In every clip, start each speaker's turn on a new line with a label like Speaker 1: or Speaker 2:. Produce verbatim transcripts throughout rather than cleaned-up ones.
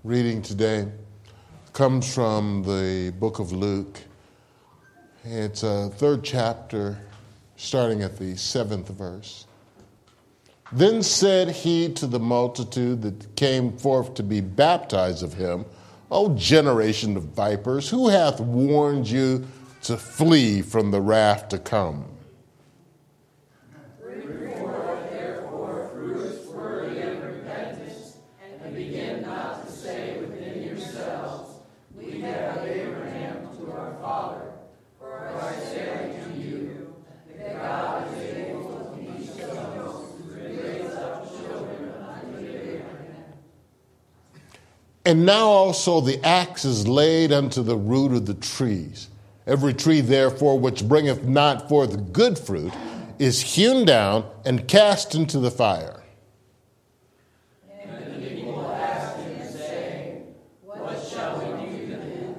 Speaker 1: reading today comes from the book of Luke. It's a third chapter, starting at the seventh verse. Then said he to the multitude that came forth to be baptized of him, O generation of vipers, who hath warned you to flee from the wrath to come?
Speaker 2: Bring forth therefore fruits worthy of repentance, and begin not to say within yourselves, We have Abraham to our father. For I say unto you, that God is able of these stones to raise up children unto Abraham.
Speaker 1: And now also the axe is laid unto the root of the trees. Every tree, therefore, which bringeth not forth good fruit, is hewn down and cast into the fire.
Speaker 2: And the people asked him, saying, What shall we do then?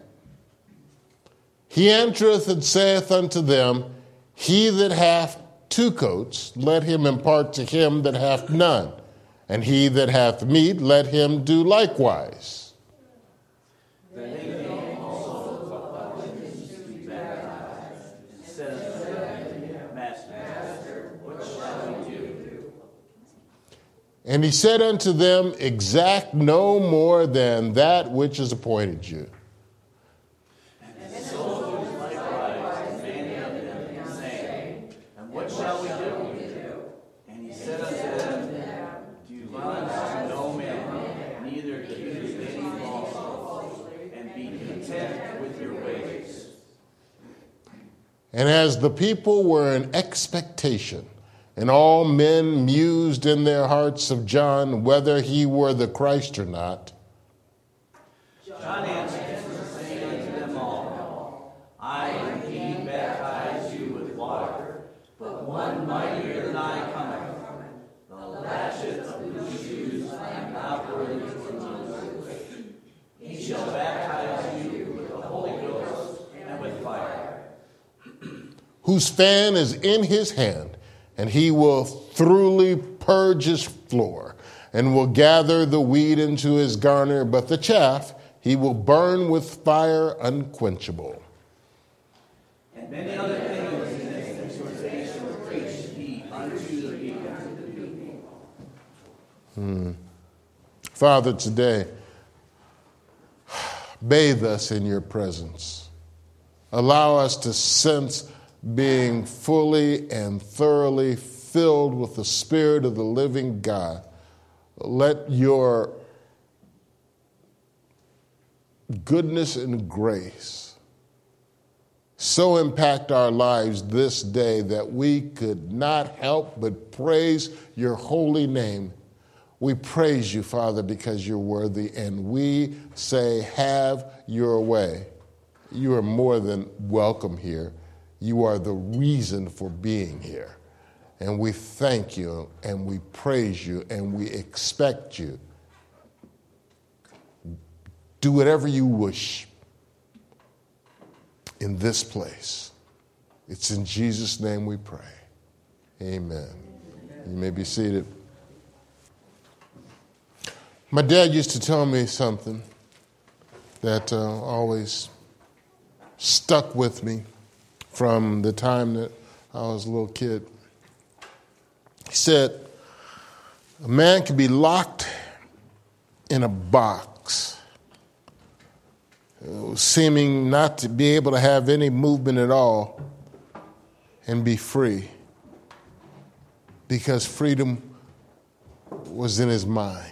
Speaker 1: He answereth and saith unto them, He that hath two coats, let him impart to him that hath none. And he that hath meat, let him do likewise.
Speaker 2: Then they came also to the publicans to be baptized, and said unto him, Master, what shall we do?
Speaker 1: And he said unto them, Exact no more than that which is appointed you.
Speaker 2: And so likewise many of them, saying, And what shall we do? And he said unto them, Do unto no man, neither accuse any falsely, and be content with your ways.
Speaker 1: And as the people were in expectation, and all men mused in their hearts of John, whether he were the Christ or not,
Speaker 2: John answered, saying unto them all, I indeed baptize you with water, but one mightier than I cometh, the latchet of whose shoes I am not worthy to unloose. He shall baptize you with the Holy Ghost and with fire.
Speaker 1: whose fan is in his hand, and he will thoroughly purge his floor, and will gather the wheat into his garner, but the chaff he will burn with fire unquenchable.
Speaker 2: And many other things in this exhortation preached he unto the people.
Speaker 1: Hmm. Father, today, bathe us in your presence. Allow us to sense being fully and thoroughly filled with the Spirit of the living God. Let your goodness and grace so impact our lives this day that we could not help but praise your holy name. We praise you, Father, because you're worthy, and we say, have your way. You are more than welcome here. You are the reason for being here. And we thank you, and we praise you, and we expect you. Do whatever you wish in this place. It's in Jesus' name we pray. Amen. You may be seated. My dad used to tell me something that uh, always stuck with me from the time that I was a little kid. He said, a man can be locked in a box, seeming not to be able to have any movement at all, and be free, because freedom was in his mind.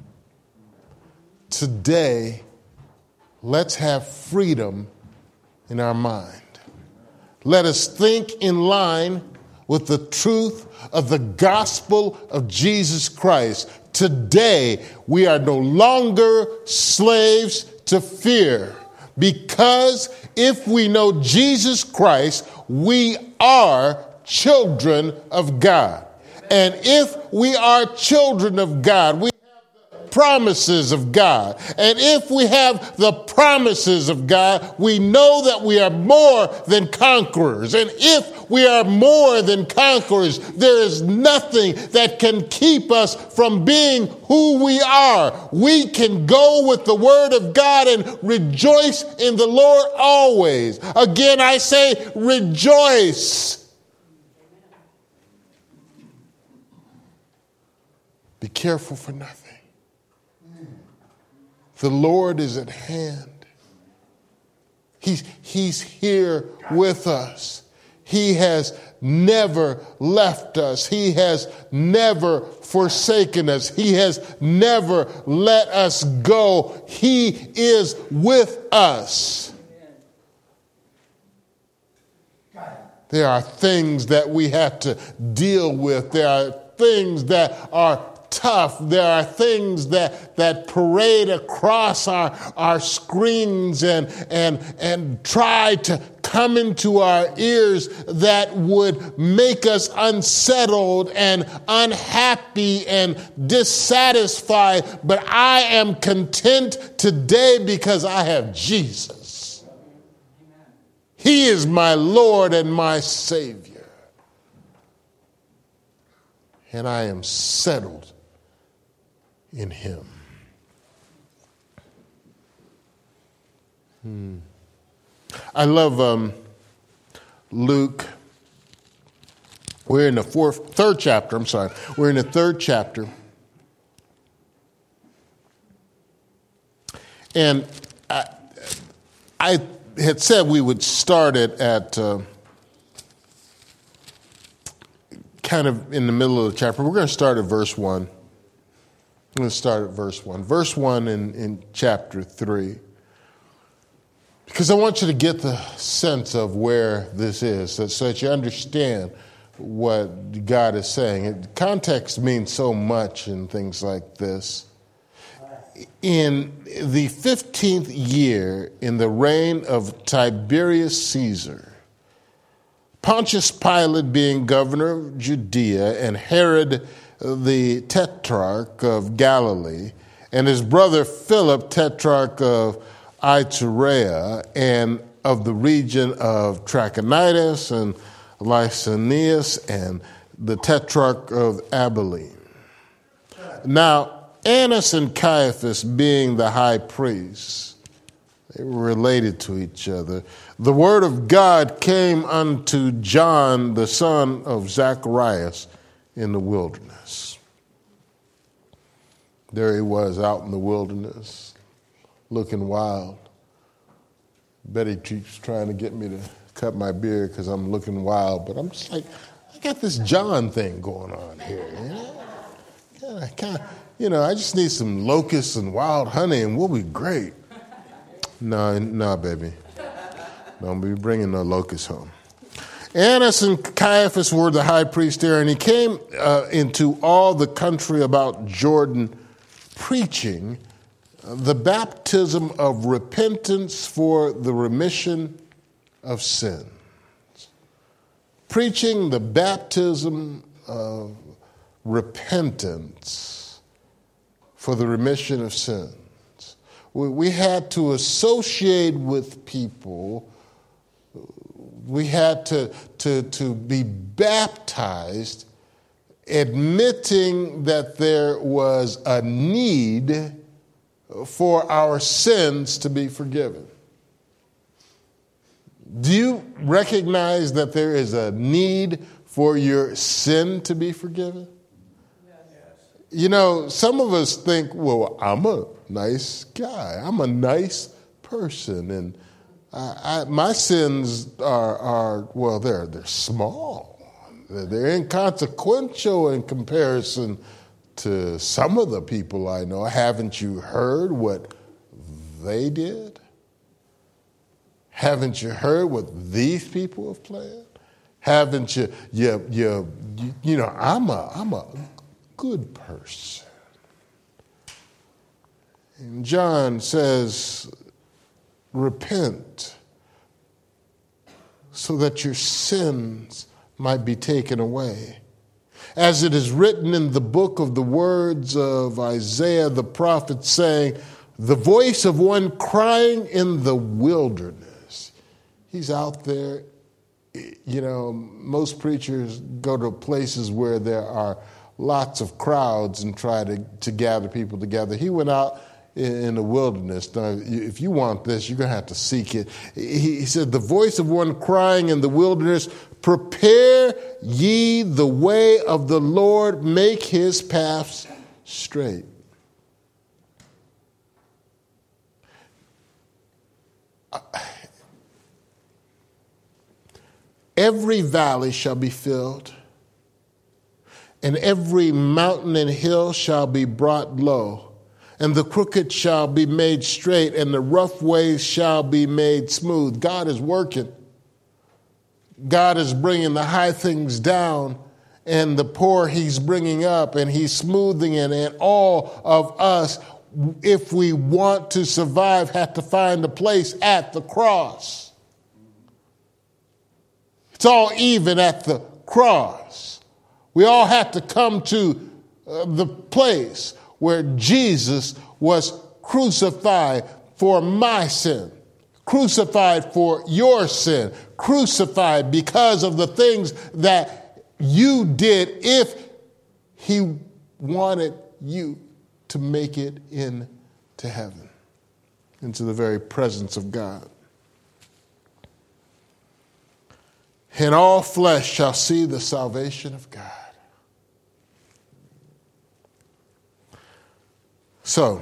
Speaker 1: Today, let's have freedom in our mind. Let us think in line with the truth of the gospel of Jesus Christ. Today, we are no longer slaves to fear, because if we know Jesus Christ, we are children of God. And if we are children of God, we have the promises of God. And if we have the promises of God, we know that we are more than conquerors. And if we are more than conquerors, there is nothing that can keep us from being who we are. We can go with the word of God and rejoice in the Lord always. Again, I say rejoice. Be careful for nothing. The Lord is at hand. He's, he's here with us. He has never left us. He has never forsaken us. He has never let us go. He is with us. There are things that we have to deal with. There are things that are tough. There are things that, that parade across our, our screens and, and, and try to come into our ears that would make us unsettled and unhappy and dissatisfied. But I am content today because I have Jesus. He is my Lord and my Savior. And I am settled in him. Hmm. I love um, Luke. We're in the fourth, third chapter. I'm sorry. We're in the third chapter. And I, I had said we would start it at uh, kind of in the middle of the chapter. We're going to start at verse one. I'm going to start at verse one. Verse one in, in chapter three. Because I want you to get the sense of where this is so, so that you understand what God is saying. It, context means so much in things like this. In the fifteenth year in the reign of Tiberius Caesar, Pontius Pilate being governor of Judea, and Herod the tetrarch of Galilee, and his brother Philip, tetrarch of Iturea, and of the region of Trachonitis and Lysanias, and the tetrarch of Abilene. Now, Annas and Caiaphas being the high priests, they were related to each other. The word of God came unto John, the son of Zacharias, in the wilderness. There he was out in the wilderness, looking wild. Betty keeps trying to get me to cut my beard because I'm looking wild, but I'm just like, I got this John thing going on here. You know, yeah, kind of, you know, I just need some locusts and wild honey, and we'll be great. No, no, baby, don't be bringing no locusts home. Annas and Caiaphas were the high priest there, and he came uh, into all the country about Jordan preaching the baptism of repentance for the remission of sins. Preaching the baptism of repentance for the remission of sins. We, we had to associate with people. We had to, to, to be baptized, admitting that there was a need for our sins to be forgiven. Do you recognize that there is a need for your sin to be forgiven? Yes. You know, some of us think, well, I'm a nice guy. I'm a nice person, and I, I, my sins are, are well, they're, they're small. They're inconsequential in comparison to some of the people I know. Haven't you heard what they did? Haven't you heard what these people have planned? Haven't you, you, you, you, you know, I'm a, I'm a good person. And John says, repent so that your sins might be taken away. As it is written in the book of the words of Isaiah the prophet, saying, the voice of one crying in the wilderness. He's out there. You know, most preachers go to places where there are lots of crowds and try to, to gather people together. He went out in, in the wilderness. Now, if you want this, you're going to have to seek it. He, he said, the voice of one crying in the wilderness, prepare ye the way of the Lord, make his paths straight. Every valley shall be filled, and every mountain and hill shall be brought low, and the crooked shall be made straight, and the rough ways shall be made smooth. God is working. God is bringing the high things down, and the poor he's bringing up, and he's smoothing it, and all of us, if we want to survive, have to find a place at the cross. It's all even at the cross. We all have to come to uh, the place where Jesus was crucified for my sin, crucified for your sin, crucified because of the things that you did if he wanted you to make it into heaven, into the very presence of God. And all flesh shall see the salvation of God. So,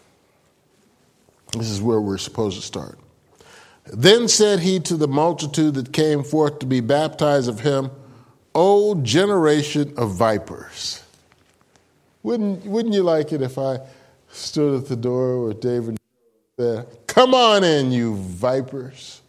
Speaker 1: this is where we're supposed to start. Then said he to the multitude that came forth to be baptized of him, O generation of vipers. Wouldn't, wouldn't you like it if I stood at the door with David and said, come on in, you vipers.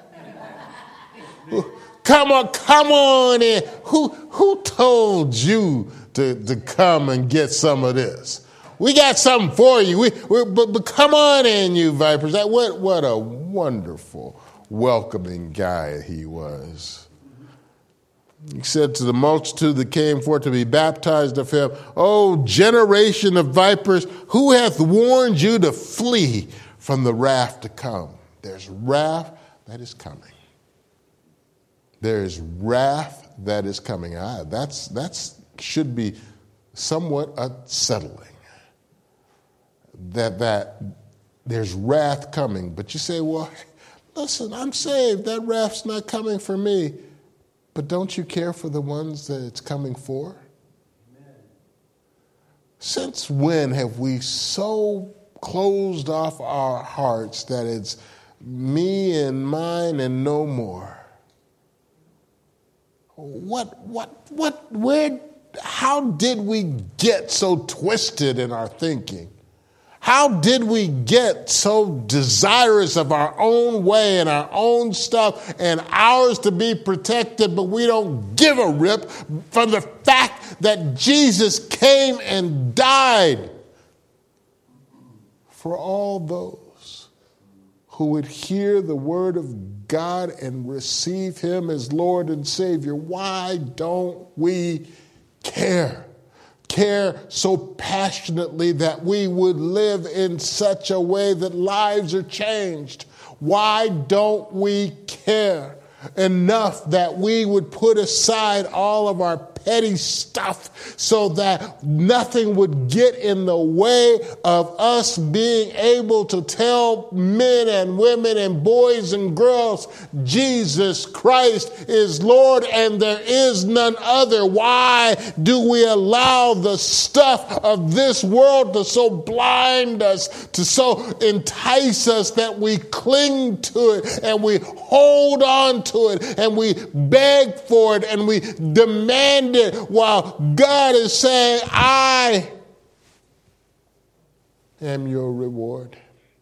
Speaker 1: Come on, come on in. Who who told you to, to come and get some of this? We got something for you. We, we but, but come on in, you vipers. That what what a wonderful, welcoming guy he was. He said to the multitude that came forth to be baptized of him, O generation of vipers, who hath warned you to flee from the wrath to come? There's wrath that is coming. There is wrath that is coming. Ah, that's that's should be somewhat unsettling. That that there's wrath coming. But you say, well, listen, I'm saved. That wrath's not coming for me. But don't you care for the ones that it's coming for? Amen. Since when have we so closed off our hearts that it's me and mine and no more? What, what, what, where, how did we get so twisted in our thinking? How did we get so desirous of our own way and our own stuff and ours to be protected, but we don't give a rip for the fact that Jesus came and died for all those who would hear the word of God and receive him as Lord and Savior? Why don't we care? Care so passionately that we would live in such a way that lives are changed? Why don't we care enough that we would put aside all of our petty stuff so that nothing would get in the way of us being able to tell men and women and boys and girls Jesus Christ is Lord and there is none other? Why do we allow the stuff of this world to so blind us, to so entice us that we cling to it and we hold on to it and we beg for it and we demand it, while God is saying, I am your reward?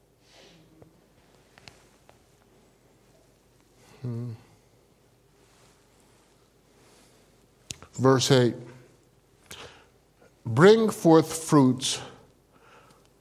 Speaker 1: Hmm. Verse eight. Bring forth fruits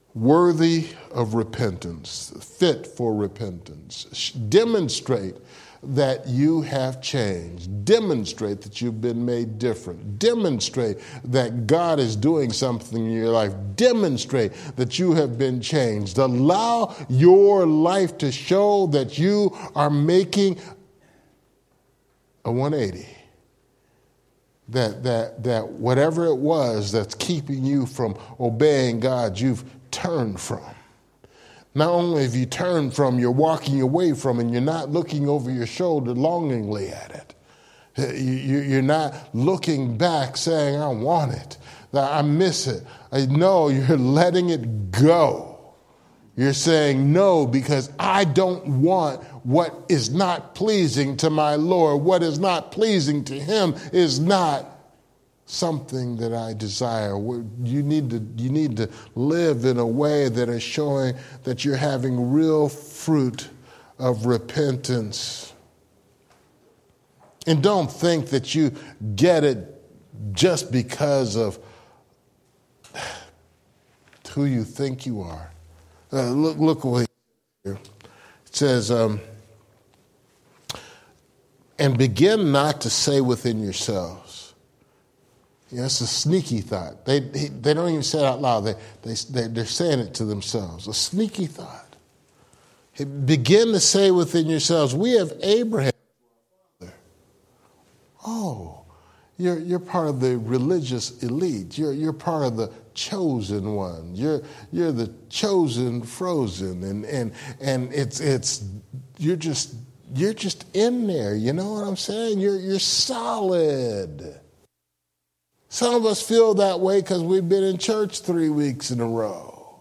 Speaker 1: worthy of repentance, fit for repentance. Demonstrate that you have changed. Demonstrate that you've been made different. Demonstrate that God is doing something in your life. Demonstrate that you have been changed. Allow your life to show that you are making a one eighty. That, that, that whatever it was that's keeping you from obeying God, you've turned from. Not only have you turned from, you're walking away from, and you're not looking over your shoulder longingly at it. You're not looking back saying, I want it, I miss it. No, you're letting it go. You're saying no because I don't want what is not pleasing to my Lord. What is not pleasing to him is not something that I desire. You need to, you need to live in a way that is showing that you're having real fruit of repentance. And don't think that you get it just because of who you think you are. Uh, look, look what here. It says, um, and begin not to say within yourselves. You know, it's a sneaky thought. They they don't even say it out loud. They, they, they, they're saying it to themselves. A sneaky thought. Begin to say within yourselves, we have Abraham. Oh, you're, you're part of the religious elite. You're, you're part of the chosen one. You're you're the chosen frozen, and and and it's it's you're just you're just in there. You know what I'm saying? You're you're solid. Some of us feel that way because we've been in church three weeks in a row.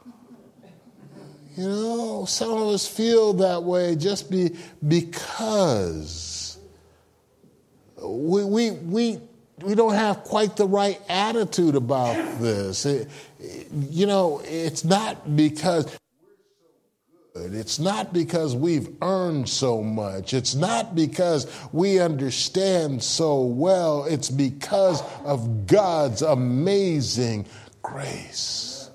Speaker 1: You know, some of us feel that way just be because we we we. We don't have quite the right attitude about this. It, you know, it's not because we're so good. It's not because we've earned so much. It's not because we understand so well. It's because of God's amazing grace.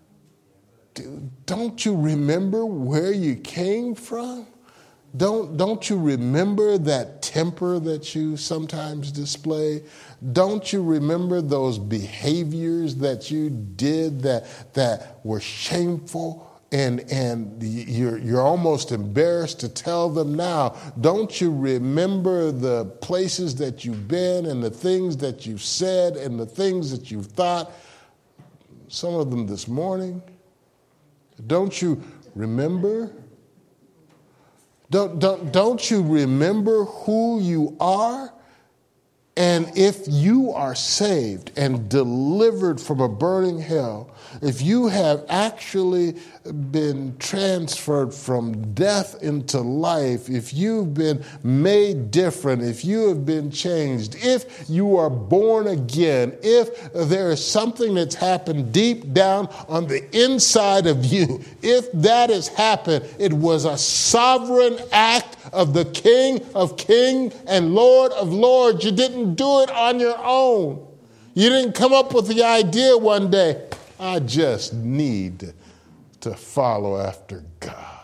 Speaker 1: Don't you remember where you came from? Don't, don't you remember that temper that you sometimes display? Don't you remember those behaviors that you did that, that were shameful? And, and you're, you're almost embarrassed to tell them now. Don't you remember the places that you've been and the things that you've said and the things that you've thought? Some of them this morning. Don't you remember? Don't, don't, don't you remember who you are? And if you are saved and delivered from a burning hell, if you have actually been transferred from death into life, if you've been made different, if you have been changed, if you are born again, if there is something that's happened deep down on the inside of you, if that has happened, it was a sovereign act of the King of Kings and Lord of Lords. You didn't do it on your own. You didn't come up with the idea one day, I just need to follow after God.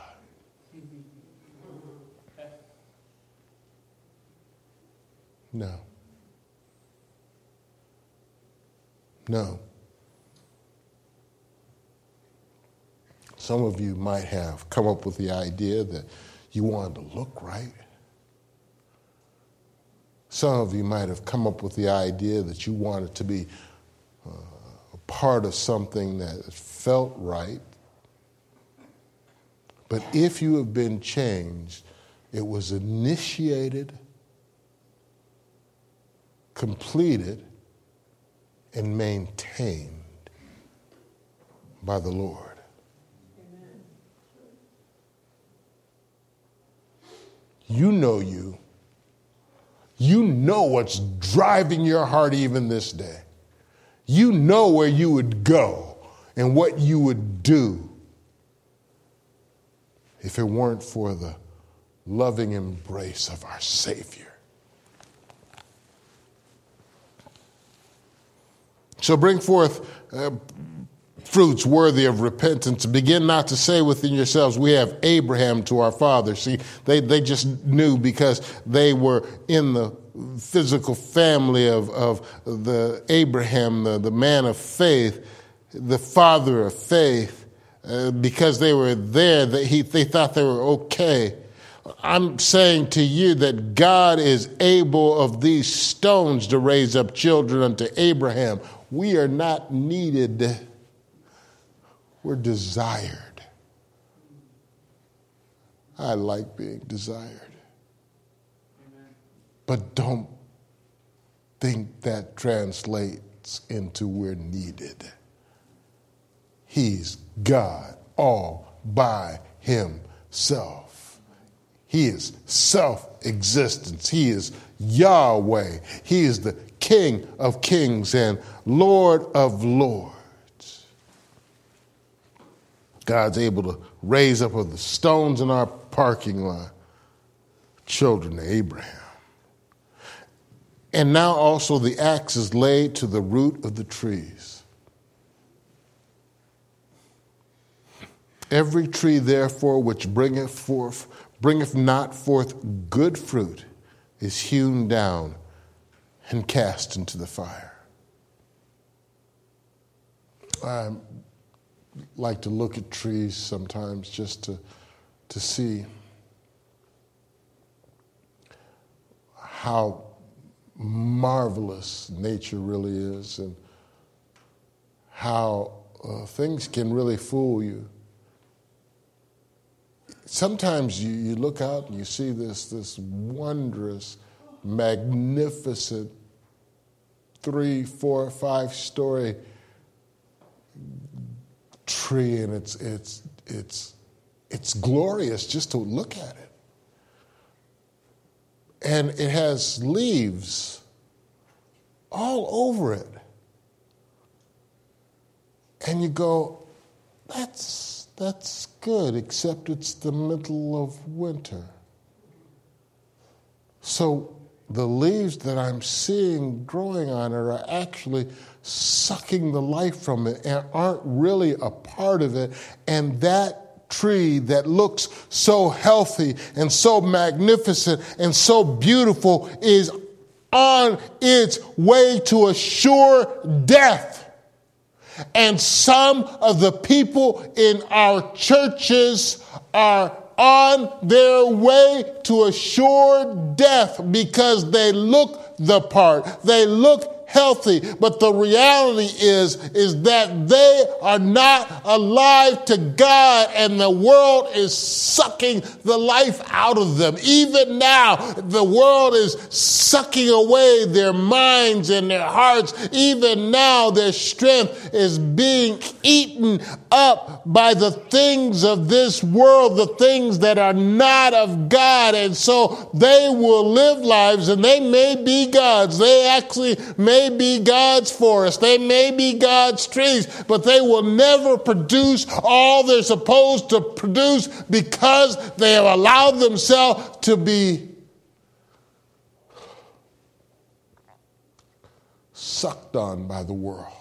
Speaker 1: No. No. Some of you might have come up with the idea that you wanted to look right. Some of you might have come up with the idea that you wanted to be uh, a part of something that felt right. But if you have been changed, it was initiated, completed, and maintained by the Lord. Amen. You know you. You know what's driving your heart even this day. You know where you would go and what you would do if it weren't for the loving embrace of our Savior. So bring forth uh, fruits worthy of repentance. Begin not to say within yourselves, we have Abraham to our father. See, they, they just knew because they were in the physical family of, of the Abraham, the, the man of faith, the father of faith, uh, because they were there, that he, they thought they were okay. I'm saying to you that God is able of these stones to raise up children unto Abraham. We are not needed. We're desired. I like being desired. Amen. But don't think that translates into we're needed. He's God all by himself. He is self-existence. He is Yahweh. He is the King of kings and Lord of lords. God's able to raise up of the stones in our parking lot children of Abraham. And now also the axe is laid to the root of the trees. Every tree, therefore, which bringeth forth, bringeth not forth good fruit, is hewn down and cast into the fire. I like to look at trees sometimes just to, to see how marvelous nature really is and how uh, things can really fool you. Sometimes you, you look out and you see this, this wondrous, magnificent three, four, five-story tree, and it's it's it's it's glorious just to look at it. And it has leaves all over it. And you go, that's that's good, except it's the middle of winter. So the leaves that I'm seeing growing on it are actually sucking the life from it and aren't really a part of it. And that tree that looks so healthy and so magnificent and so beautiful is on its way to a sure death. And some of the people in our churches are on their way to a sure death because they look the part. They look healthy, but the reality is, is that they are not alive to God, and the world is sucking the life out of them. Even now, the world is sucking away their minds and their hearts. Even now, their strength is being eaten up by the things of this world, the things that are not of God. And so they will live lives, and they may be gods. They actually may be God's forest. They may be God's trees, but they will never produce all they're supposed to produce because they have allowed themselves to be sucked on by the world,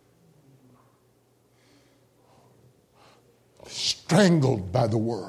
Speaker 1: strangled by the world.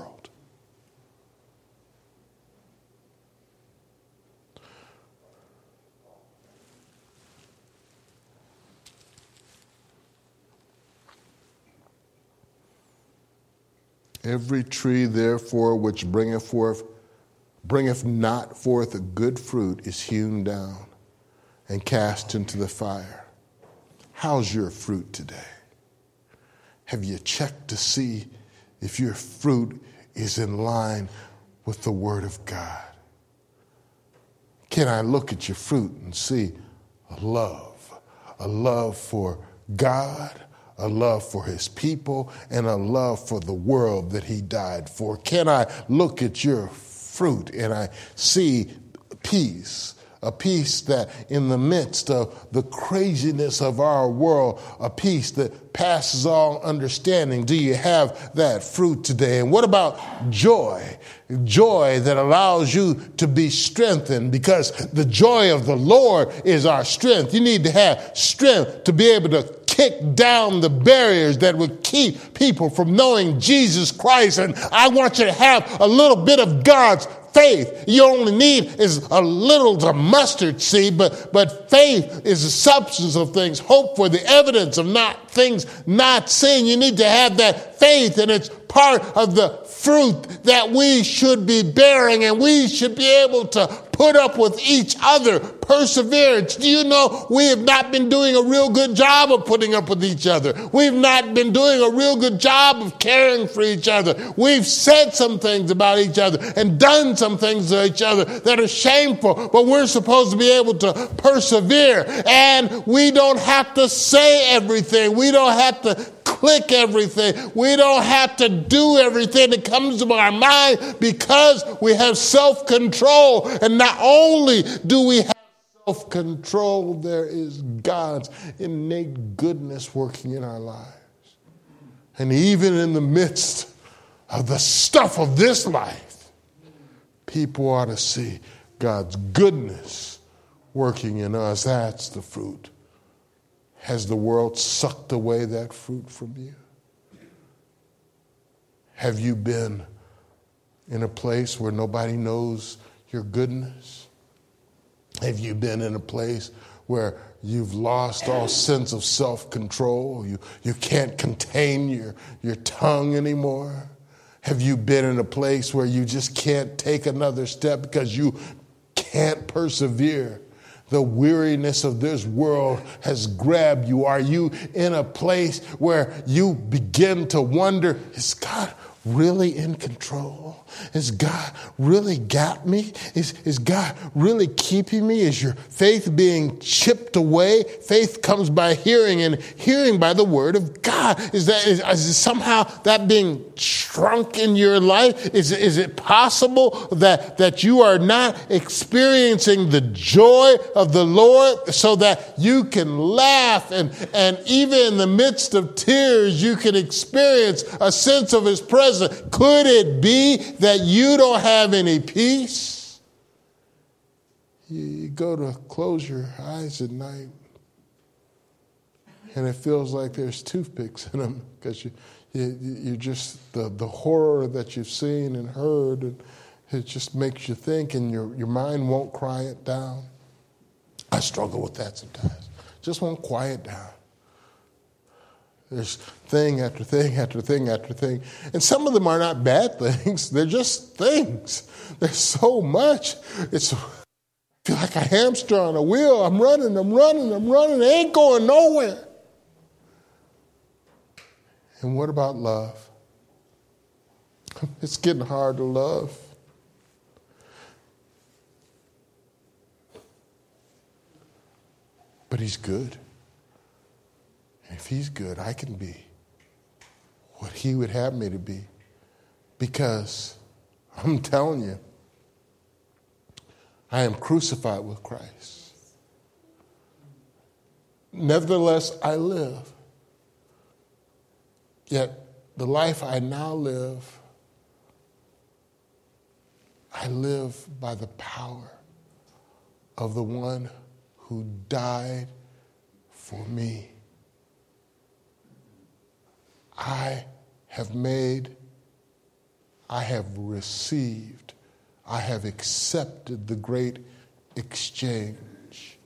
Speaker 1: Every tree, therefore, which bringeth forth, bringeth not forth a good fruit is hewn down and cast into the fire. How's your fruit today? Have you checked to see if your fruit is in line with the Word of God? Can I look at your fruit and see a love, a love for God, a love for his people, and a love for the world that he died for? Can I look at your fruit and I see peace, a peace that in the midst of the craziness of our world, a peace that passes all understanding? Do you have that fruit today? And what about joy? Joy that allows you to be strengthened, because the joy of the Lord is our strength. You need to have strength to be able to kick down the barriers that would keep people from knowing Jesus Christ. And I want you to have a little bit of God's faith. You only need is a little of mustard seed, but, but faith is the substance of things, hope for the evidence of not things not seen. You need to have that faith, and it's part of the fruit that we should be bearing, and we should be able to put up with each other. Perseverance. Do you know we have not been doing a real good job of putting up with each other? We've not been doing a real good job of caring for each other. We've said some things about each other and done some things to each other that are shameful, but we're supposed to be able to persevere, and we don't have to say everything. We don't have to click everything. We don't have to do everything that comes to our mind, because we have self-control. And not only do we have self-control, there is God's innate goodness working in our lives. And even in the midst of the stuff of this life, people ought to see God's goodness working in us. That's the fruit. Has the world sucked away that fruit from you? Have you been in a place where nobody knows your goodness? Have you been in a place where you've lost all sense of self-control? You, you can't contain your, your tongue anymore? Have you been in a place where you just can't take another step because you can't persevere? The weariness of this world has grabbed you. Are you in a place where you begin to wonder, is God really in control? Is God really got me? Is, is God really keeping me? Is your faith being chipped away? Faith comes by hearing, and hearing by the word of God. Is that is, is somehow that being shrunk in your life? Is, is it possible that, that you are not experiencing the joy of the Lord so that you can laugh, and, and even in the midst of tears, you can experience a sense of his presence? Could it be that you don't have any peace? You go to close your eyes at night, and it feels like there's toothpicks in them, because you, you, you just, the, the horror that you've seen and heard, and it just makes you think, and your, your mind won't quiet down. I struggle with that sometimes. Just won't quiet down. There's thing after thing after thing after thing. And some of them are not bad things. They're just things. There's so much. It's, I feel like a hamster on a wheel. I'm running, I'm running, I'm running. It ain't going nowhere. And what about love? It's getting hard to love. But he's good. If he's good, I can be what he would have me to be. Because I'm telling you, I am crucified with Christ. Nevertheless, I live. Yet the life I now live, I live by the power of the one who died for me. I have made, I have received, I have accepted the great exchange.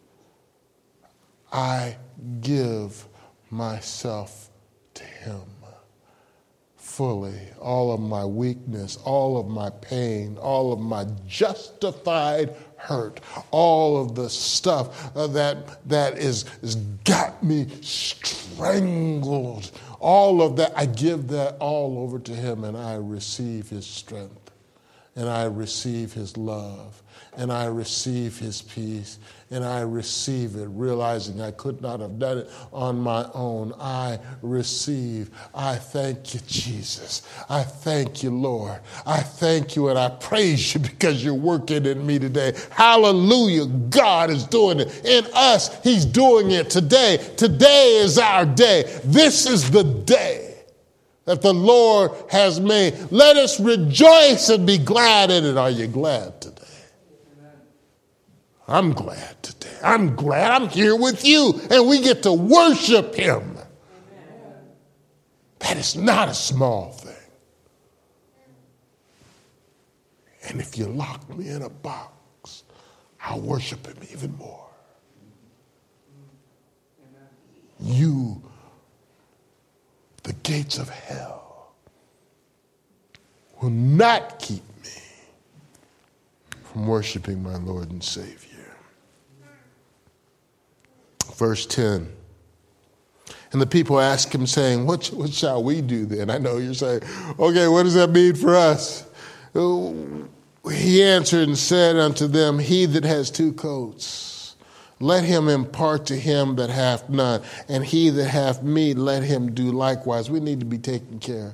Speaker 1: I give myself to him fully. All of my weakness, all of my pain, all of my justified hurt, all of the stuff uh, that that is, is got me strangled. All of that, I give that all over to him, and I receive his strength, and I receive his love, and I receive his peace, and I receive it, realizing I could not have done it on my own. I receive. I thank you, Jesus. I thank you, Lord. I thank you, and I praise you because you're working in me today. Hallelujah. God is doing it. In us, he's doing it today. Today is our day. This is the day that the Lord has made. Let us rejoice and be glad in it. Are you glad today? I'm glad today. I'm glad I'm here with you, and we get to worship him. That is not a small thing. And if you lock me in a box, I'll worship him even more. You, the gates of hell, will not keep me from worshiping my Lord and Savior. Verse ten. And the people ask him, saying, what, what shall we do then? I know you're saying, okay, what does that mean for us? He answered and said unto them, he that has two coats, let him impart to him that hath none. And he that hath meat, let him do likewise. We need to be taking care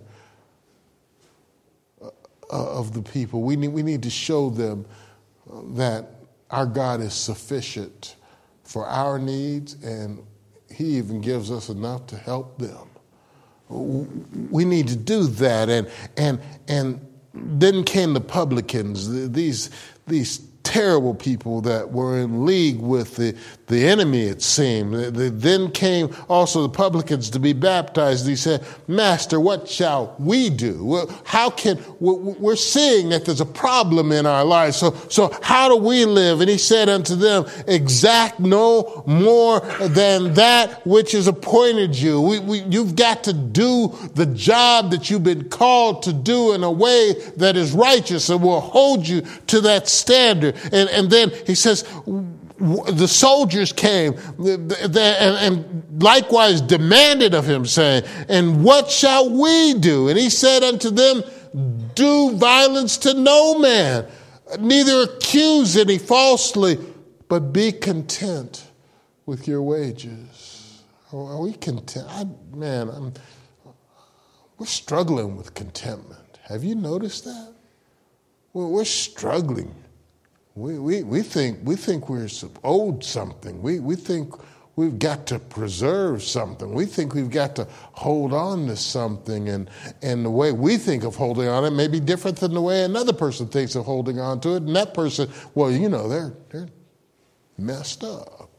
Speaker 1: of the people. We need, we need to show them that our God is sufficient for our needs, and he even gives us enough to help them. We need to do that. And and and then came the publicans, these these terrible people that were in league with the, the enemy, it seemed. Then came also the publicans to be baptized. He said, Master, what shall we do? How can, we're seeing that there's a problem in our lives. So, so how do we live? And he said unto them, exact no more than that which is appointed you. We, we, you've got to do the job that you've been called to do in a way that is righteous and will hold you to that standard. And, and then he says, the soldiers came and, and likewise demanded of him, saying, and what shall we do? And he said unto them, do violence to no man, neither accuse any falsely, but be content with your wages. Are we content? I, man, I'm, we're struggling with contentment. Have you noticed that? We're, we're struggling. We, we we think we think we're owed something. We we think we've got to preserve something. We think we've got to hold on to something, and and the way we think of holding on it may be different than the way another person thinks of holding on to it. And that person, well, you know, they're they're messed up.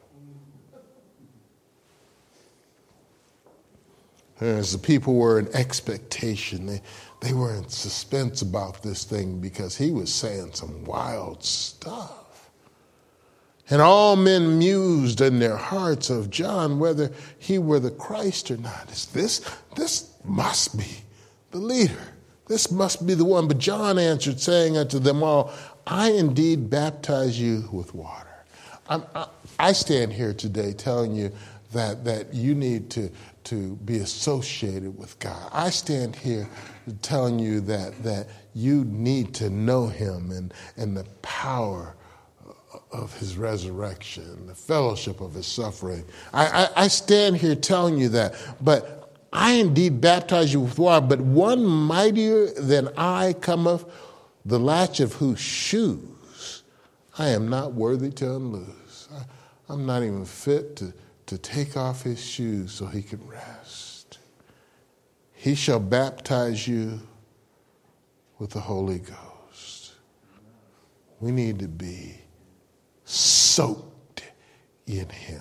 Speaker 1: As the people were in expectation, they. They were in suspense about this thing because he was saying some wild stuff. And all men mused in their hearts of John whether he were the Christ or not. Is this, this must be the leader. This must be the one. But John answered, saying unto them all, I indeed baptize you with water. I'm, I, I stand here today telling you that, that you need to, to be associated with God. I stand here telling you that that you need to know him and, and the power of his resurrection, the fellowship of his suffering. I, I, I stand here telling you that. But I indeed baptize you with water, but one mightier than I cometh, the latch of whose shoes I am not worthy to unloose. I, I'm not even fit to, to take off his shoes so he can rest. He shall baptize you with the Holy Ghost. We need to be soaked in him.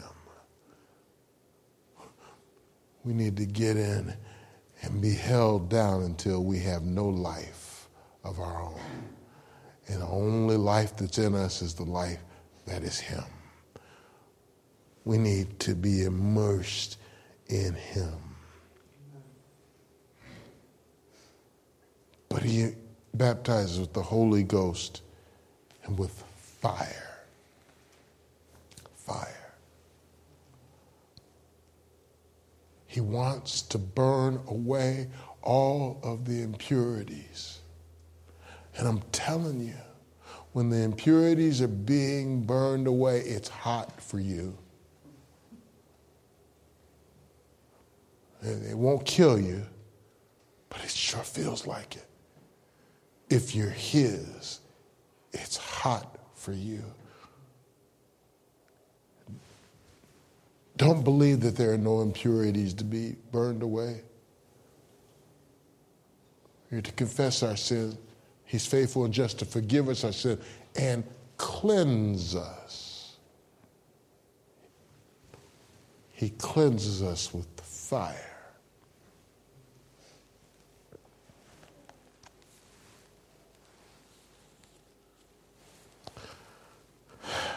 Speaker 1: We need to get in and be held down until we have no life of our own. And the only life that's in us is the life that is him. We need to be immersed in him. But he baptizes with the Holy Ghost and with fire. Fire. He wants to burn away all of the impurities. And I'm telling you, when the impurities are being burned away, it's hot for you. It won't kill you, but it sure feels like it. If you're his, it's hot for you. Don't believe that there are no impurities to be burned away. We're to confess our sin. He's faithful and just to forgive us our sin and cleanse us. He cleanses us with fire.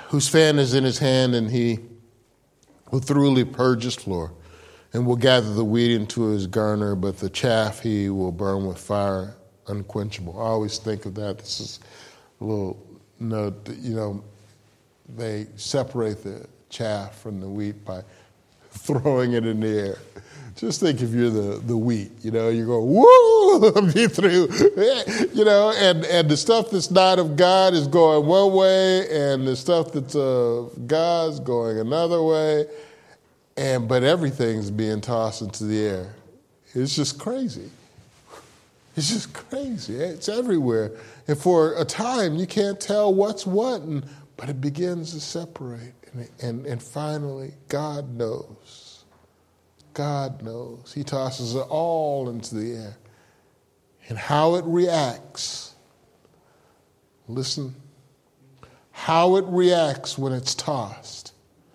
Speaker 1: whose fan is in his hand, and he will thoroughly purge his floor, and will gather the wheat into his garner, but the chaff he will burn with fire unquenchable. I always think of that. This is a little note that, you know, they separate the chaff from the wheat by throwing it in the air. Just think if you're the, the wheat, you know, you go, woo, me through, you know, and, and the stuff that's not of God is going one way, and the stuff that's of God's going another way, and but everything's being tossed into the air. It's just crazy. It's just crazy. It's everywhere. And for a time, you can't tell what's what, and, but it begins to separate. And, and, and finally, God knows. God knows. He tosses it all into the air. And how it reacts, listen, how it reacts when it's tossed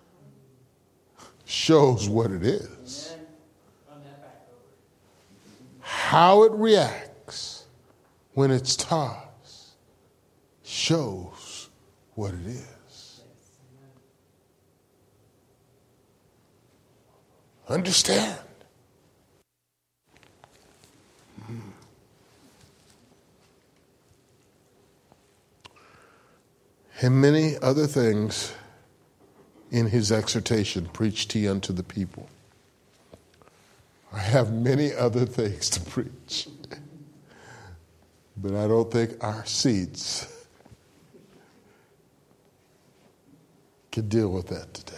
Speaker 1: shows what it is. How it reacts when it's tossed shows what it is. Understand. And many other things in his exhortation preached he unto the people. I have many other things to preach, but I don't think our seats can deal with that today.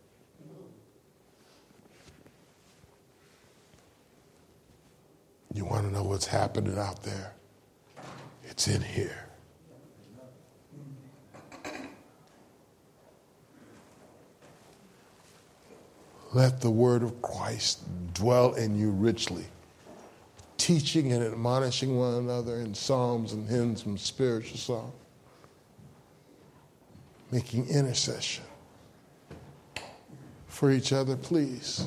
Speaker 1: You want to know what's happening out there? It's in here. Let the word of Christ dwell in you richly, teaching and admonishing one another in psalms and hymns and spiritual songs, making intercession for each other, please.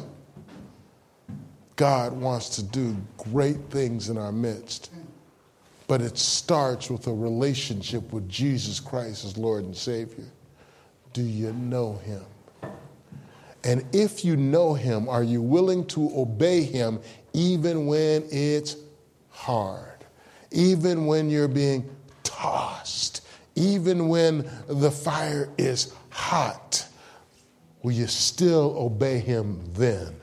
Speaker 1: God wants to do great things in our midst, but it starts with a relationship with Jesus Christ as Lord and Savior. Do you know him? And if you know him, are you willing to obey him even when it's hard, even when you're being tossed, even when the fire is hot? Will you still obey him then?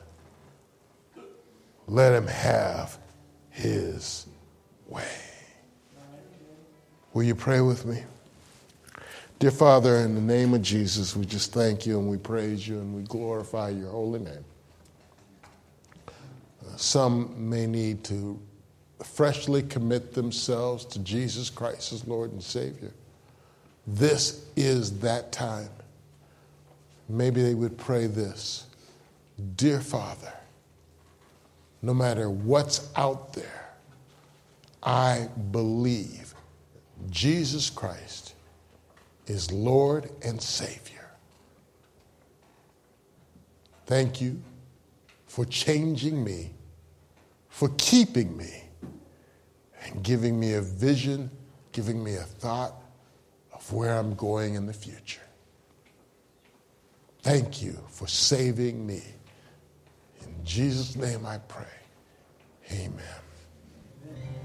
Speaker 1: Let him have his way. Will you pray with me? Dear Father, in the name of Jesus, we just thank you and we praise you and we glorify your holy name. Uh, some may need to freshly commit themselves to Jesus Christ as Lord and Savior. This is that time. Maybe they would pray this: Dear Father, no matter what's out there, I believe Jesus Christ is Lord and Savior. Thank you for changing me, for keeping me, and giving me a vision, giving me a thought of where I'm going in the future. Thank you for saving me. In Jesus' name I pray. Amen.